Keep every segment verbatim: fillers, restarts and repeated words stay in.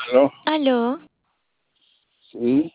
¿Aló? Aló, Sí,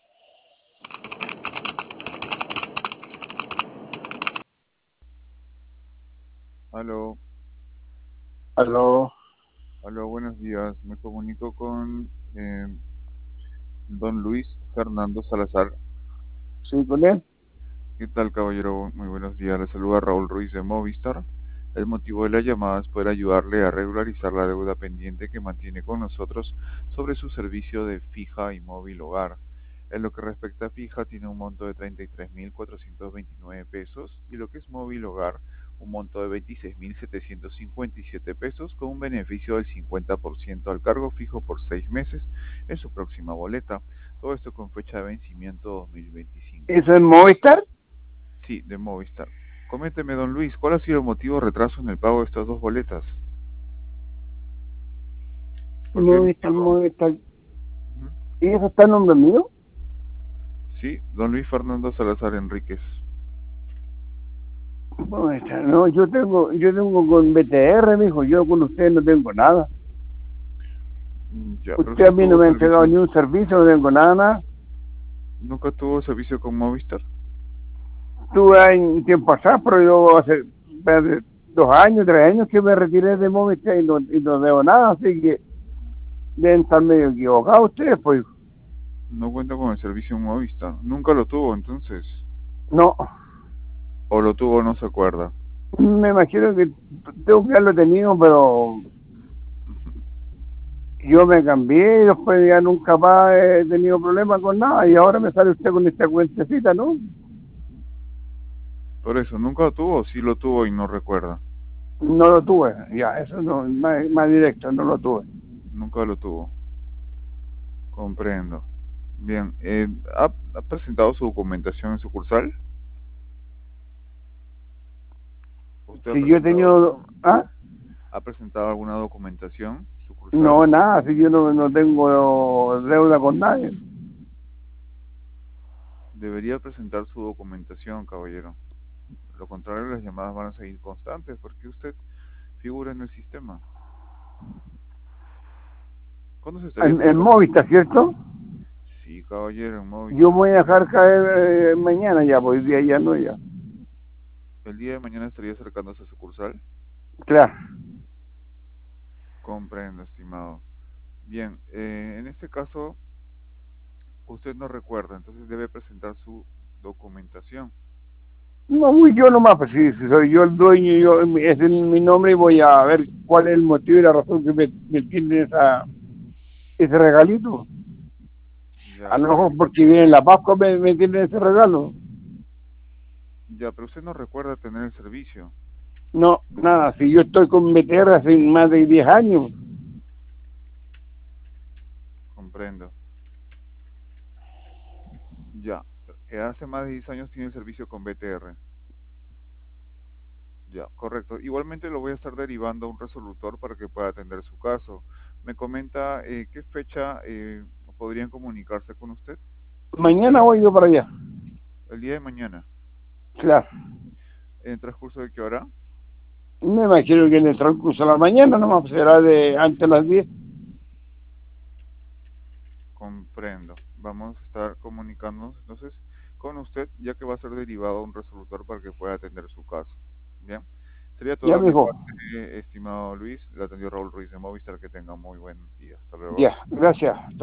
Aló, aló. aló, buenos días. Me comunico con eh, don Luis Fernando Salazar. Sí, con él. ¿Qué tal, caballero? Muy buenos días. Le saluda Raúl Ruiz de Movistar. El motivo de la llamada es poder ayudarle a regularizar la deuda pendiente que mantiene con nosotros sobre su servicio de fija y móvil hogar. En lo que respecta a fija, tiene un monto de treinta y tres mil cuatrocientos veintinueve pesos y lo que es móvil hogar, un monto de veintiséis mil setecientos cincuenta y siete pesos con un beneficio del cincuenta por ciento al cargo fijo por seis meses en su próxima boleta. Todo esto con fecha de vencimiento dos mil veinticinco. ¿Eso es Movistar? Sí, de Movistar. Coménteme, don Luis, ¿cuál ha sido el motivo de retraso en el pago de estas dos boletas? ¿Por qué no Movistar, pagó? Movistar. Ujú. ¿Y eso está en nombre mío? Sí, don Luis Fernando Salazar Enríquez. Movistar, no, yo tengo, yo tengo con B T R, mijo, yo con usted no tengo nada. Mm, Ya, pero Usted a usted mí no tuvo me ha entregado servicio, ni un servicio, no tengo nada, nada. nunca tuvo servicio con Movistar. Tuve ahí un tiempo atrás, pero yo hace, hace dos años, tres años que me retiré de Movistar y no, y no veo nada, así que deben estar medio equivocados ustedes, pues. No cuenta con el servicio Movistar. Nunca lo tuvo, entonces. No, O lo tuvo, no se acuerda. me imagino que tengo que haberlo tenido, pero yo me cambié y después ya nunca más he tenido problemas con nada y ahora me sale usted con esta cuentecita, ¿no? Por eso, nunca lo tuvo, sí lo tuvo y no recuerda. No lo tuve, ya, eso no, más, más directo, no lo tuve. Nunca lo tuvo. Comprendo. Bien, eh, ¿ha, ha presentado su documentación en sucursal? ¿Usted ha Si yo he presentado, tenido, ah, ha presentado alguna documentación no, sucursal? nada, si yo no, no tengo deuda con nadie. Debería presentar su documentación, caballero. Lo contrario, las llamadas van a seguir constantes porque usted figura en el sistema. ¿Cuándo se estaría En, en acercando? Movistar, ¿cierto? Sí, caballero, en Yo Movistar. voy a dejar caer eh, mañana ya, pues hoy día ya no, ya. ¿El día de mañana estaría acercándose a sucursal? Claro. Comprendo, estimado. Bien, eh, en este caso, usted no recuerda, entonces debe presentar su documentación. No voy yo nomás, pues si, si soy yo el dueño, yo, ese es mi nombre y voy a ver cuál es el motivo y la razón que me, me tiene esa, ese regalito. Ya, A lo pero, mejor porque viene la Pascua me, me tienen ese regalo. ya, pero usted no recuerda tener el servicio. No, nada, si yo estoy con B T R hace más de diez años. Comprendo. Ya, eh, hace más de diez años tiene el servicio con B T R. Ya, correcto. Igualmente lo voy a estar derivando a un resolutor para que pueda atender su caso. Me comenta eh, qué fecha eh, podrían comunicarse con usted. Mañana voy yo para allá. El día de mañana. Claro. ¿En el transcurso de qué hora? Me imagino que en el transcurso de la mañana nomás pues, será de antes de las diez. Comprendo. Vamos a estar comunicándonos entonces con usted, ya que va a ser derivado a un resolutor para que pueda atender su caso. Bien. Sería todo Ya, de mi mijo. parte, eh, estimado Luis. Le atendió Raúl Ruiz de Movistar. Que tenga muy buen día. Hasta luego. Ya, gracias.